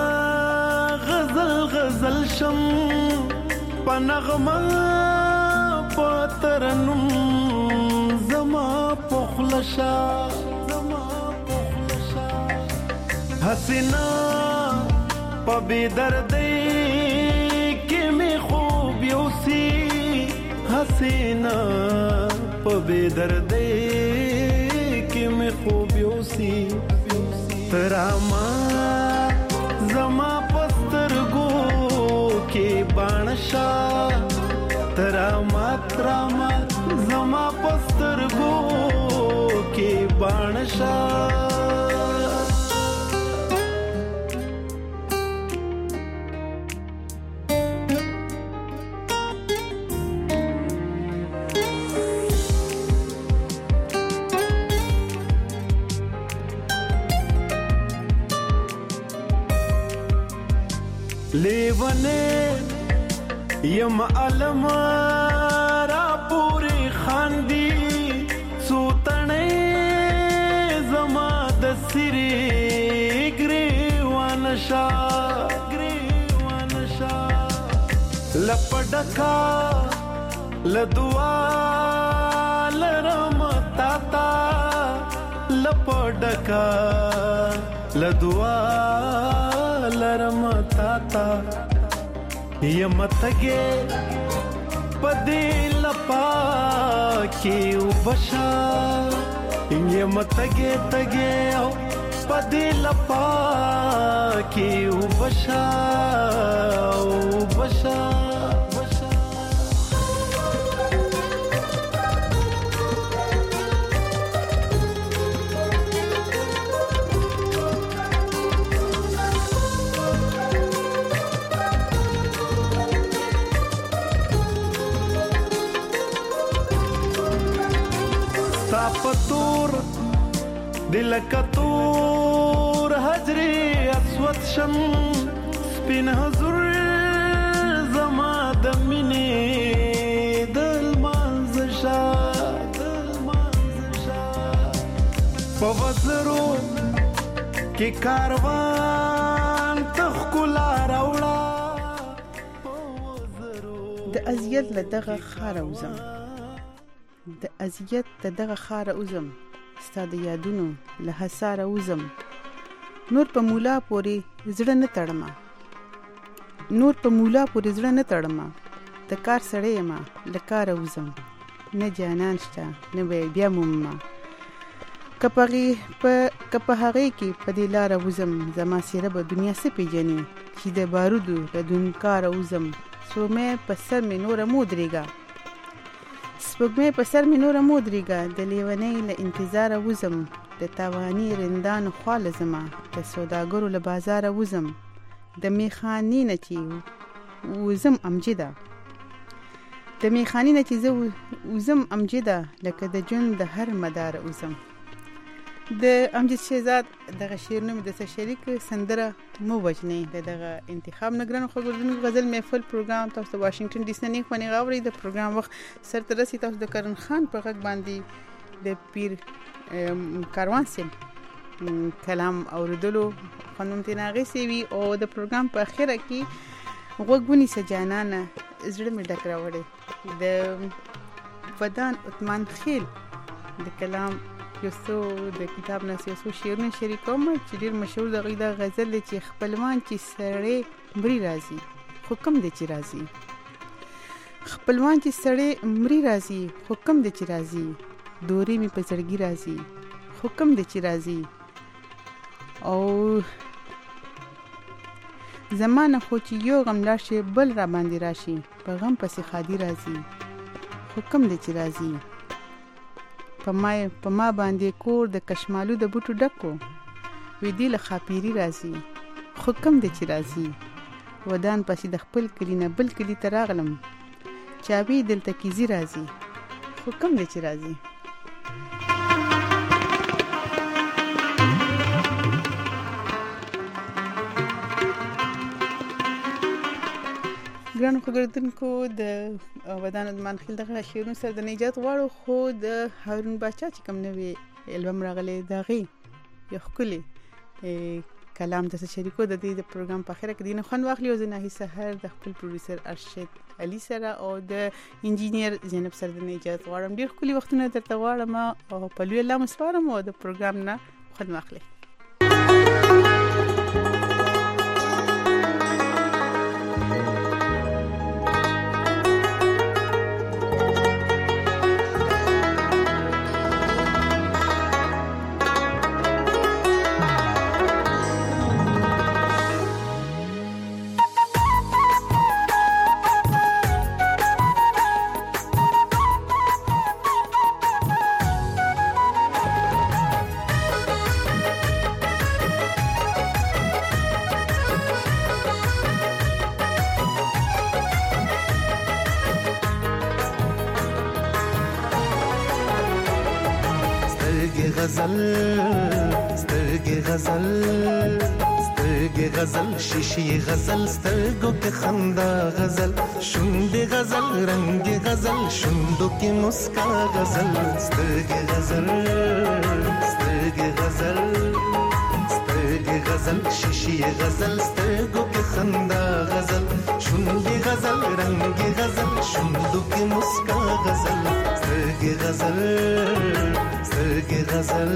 Speaker 5: غزل شم پنغما پترنم زما پخلشا حسینا په بی دردی کې می خوب یوسی حسینا په بی دردی کې می خوب یوسی تراما زما پسترګو کې بانشا تراما زما پسترګو کې بانشا لیونے یم علم را پوری خاندی سوتنے زما د سری گریوانشا لپڈکا لدوا لرم تاتا لپڈکا لدوا لرم تاتا یمتگے پدی لپا کیو بشا یمتگے تگے پدی لپا کیو بشا بشا پتور دل کتور حجری اسود شم سپین حضور زما د مینې دل منزشا په وزرو کې کاروان تخکلا راوړه
Speaker 1: د اذیت له دغه خاره وزم د اذیت د دغه خاره وزم ستا د یادونو له حساره وزم نور په مولا پورې زړه نه تړمه د کار سړی یم له کاره وزم نه جانان شته نه بیا مومه که په هغې کې په دې لاره وزم زما څېره به دنیا څه پېژني چې د بارودو له دونکاره وزم سپوږمۍ په سر مې نوره مودرېږه د لیونۍ له انتظاره وزم د تاواني رندانو خواله زما د سوداګرو له بازاره وزم د میخانې نه چې زه وزم امجده لکه د ژوند د هر مداره وزم د امجد شهزاد دغه شعرونه مې درته شریک سندره مو وجنې دغه انتخاب نګرانو خبرونو غزل محفل پروګرام تاسو د واشنگټن ډي سي نه خوني غوړي د پروګرام وخت سرته رسي تاسو د کرن خان په غږ باندې د پیر کاروان سیم کلام اوریدلو خنوم تناغي سیوی او د پروګرام په اخره کې وګونی سجانانه زړه مې ډک راوړي د ودان عثمان خیل د کلام یو څو د کتاب نه څو شعرونه شریکوم چې ډېر مشهور دغه د غزل چې خپلوان چې سړی مري راځي حکم دې چې راځي خپلوان چې سړی مري راځي حکم دې چې راځي دوري می په زړګي راځي حکم دې چې راځي او زمانه خو چې یو غم راشي بل را باندې راشي په غم پسې خادي راځي حکم دې چې راځي په ما باندې کور د کشمالو د بوټو ډکو وې دی له خاپيري راځي حکم دې چې راځي ودان پسې د خپل کلی نه بل کلی ته راغلم چابي دلته کیزي راځي حکم دې چې راځي ګرانو خبردونکو د ودان عثمان خیل دغه شعرونو سره د نجات غواړو خو د هارون باچا چې کوم نوې البم راغلی دغه یو ښکلی کلام د شریکو د دې پروګرام په اخر کې دینه خوان واخلي او زناهي سحر د خپل پروډوسر ارشد علي سره او د انجینیر زینب سره د نجات غواړم ډیر ښکلي وختونه درته غواړم او په لوی الله مسپارم او د پروګرام نه خوان واخلي
Speaker 5: غزل سترګې غزل سترګې غزل شیشې غزل سترګو کې خندا غزل شونډې غزل رنگ غزل شونډو کې مسکا غزل سترګې غزل سترګې غزل سترګې غزل شیشې غزل سترګو کې خندا غزل شونډې غزل رنگ غزل شونډو کې مسکا غزل سترګې غزل سترګې غزل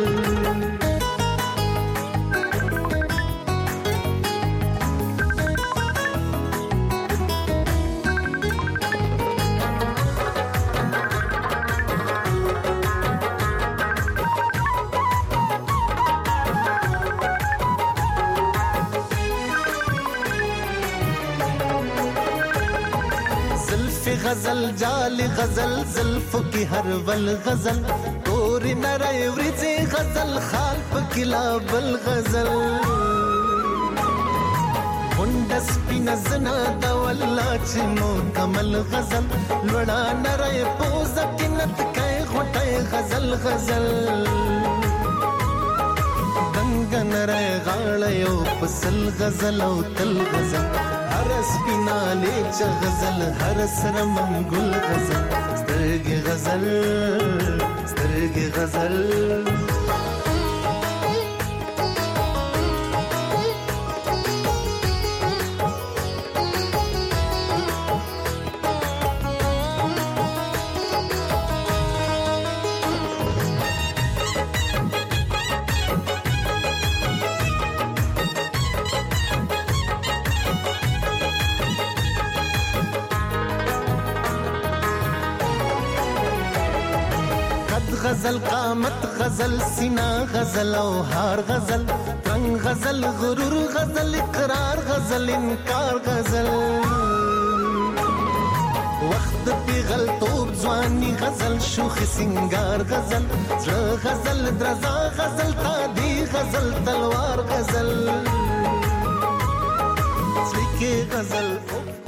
Speaker 5: غزل جال غزل زلفو کی هر ول غزل تور نری ورځي غزل خال پکلا بل غزل وندس پینزنا د والله چې مو کمل غزل لړا نری پوز کینت کای غټي غزل غزل دنګ نری غاړ یو پسل غزل او تل غزل هر سپیناله چ غزل هر سر منګل غزل سترګې غزل سترګې غزل غزل قامت غزل سینا غزل او هار غزل رنگ غزل غرور غزل اقرار غزل انکار غزل وخت پیغل توب ځواني غزل شوخ سنگار غزل زړه غزل درزا غزل تادي غزل تلوار غزل سلیکه غزل